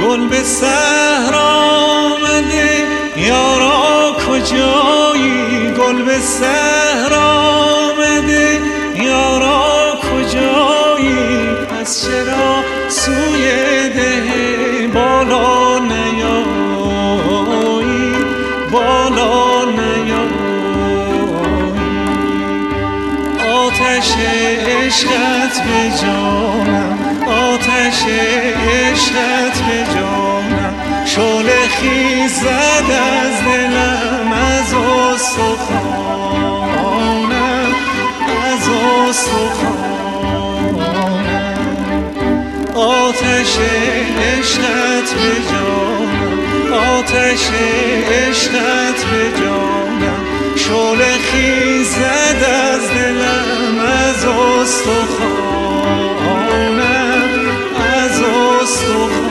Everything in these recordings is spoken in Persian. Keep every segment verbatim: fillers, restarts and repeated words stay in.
گل به صحرا آمده یارا کجایی؟ گل به صحرا آمده یارا کجایی؟ پس چرا سوی ده بالا نیایی؟ بالا نیایی؟ آتش عشقت به جانم، آتش عشقت به جانم، شعله خیزد از دلم، از استخوانم، از استخوانم. آتش عشقت به جانم، آتش عشقت به جانم، شعله خیزد از دلم، از استخوانم، از استخوانم.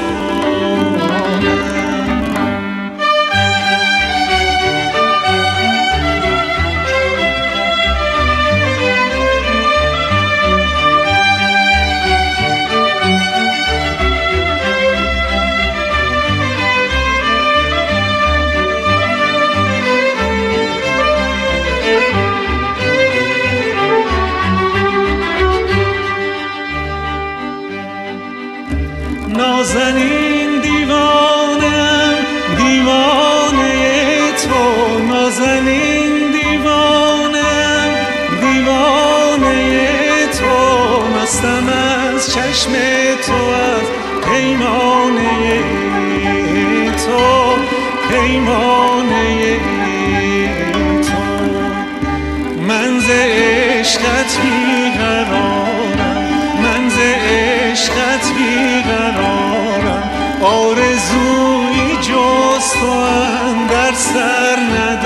نازنین دیوانم، دیوانه تو، نازنین دیوانم، دیوانه تو، مستم از چشم تو، از پیمانه تو، پیمانه تو. من ز عشقت بی‌قرارم، من ز عشقت بی‌قرارم، آرزویی جز تو در سر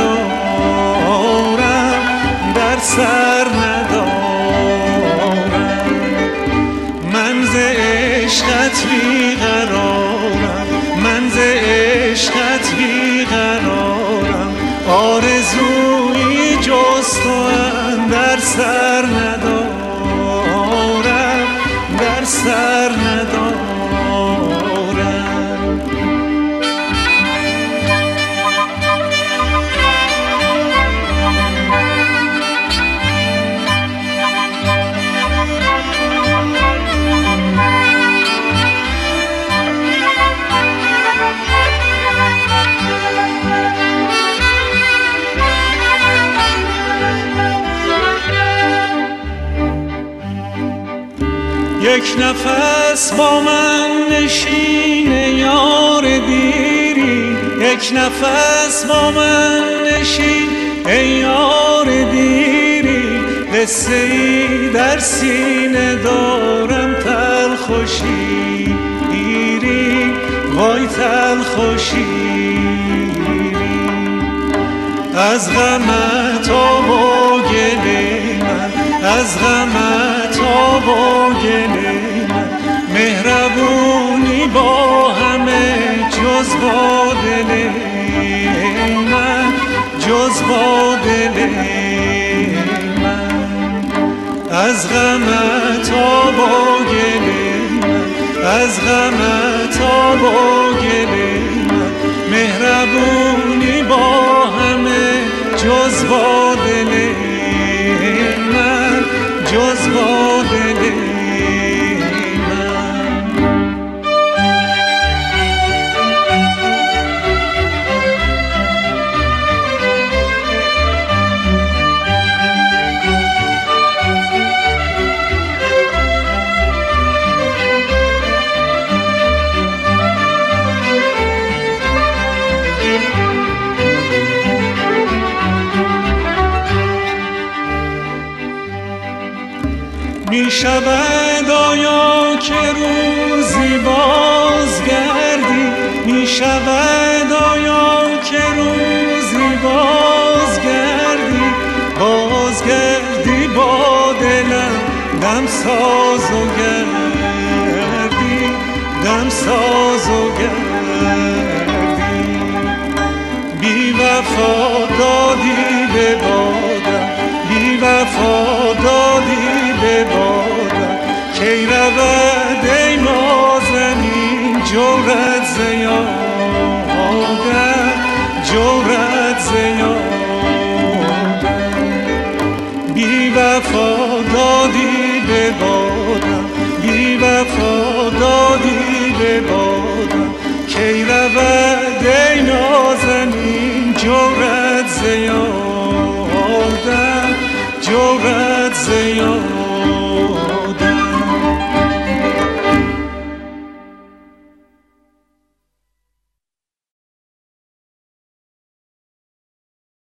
ندارم، در سر ندارم. من ز عشقت بی‌قرارم، من ز عشقت بی‌قرارم، آرزویی جز تو در سر ندارم، در سر ندارم. یک نفس با من نشین یار دیری، یک نفس با من نشین ای یار دیری. قصه ای در سینه دارم تلخ و شیرین، وای تلخ و شیرین. از غمت آب و گل من، از غمت آب و گل من، مهربونی با همه جز با دل من، جز با دل من. از غمت آب و گل من، از غمت آب و گل من، مهربونی با همه جز با دل من، جز با دل من. می شود آیا که روزی بازگردی؟ می شود آیا که روزی بازگردی؟ بازگردی با دلم دم ساز و گردی، دم ساز و گردی. بی وفا دادی به بادم، بی وفا دادی به بادم، کی رود ای نازنین جو جورت زیاده جورت زیاده بی وفا دادی به بادم بی وفا دادی به بادم کی رود ای نازنین جورت زیاده جورت زیاده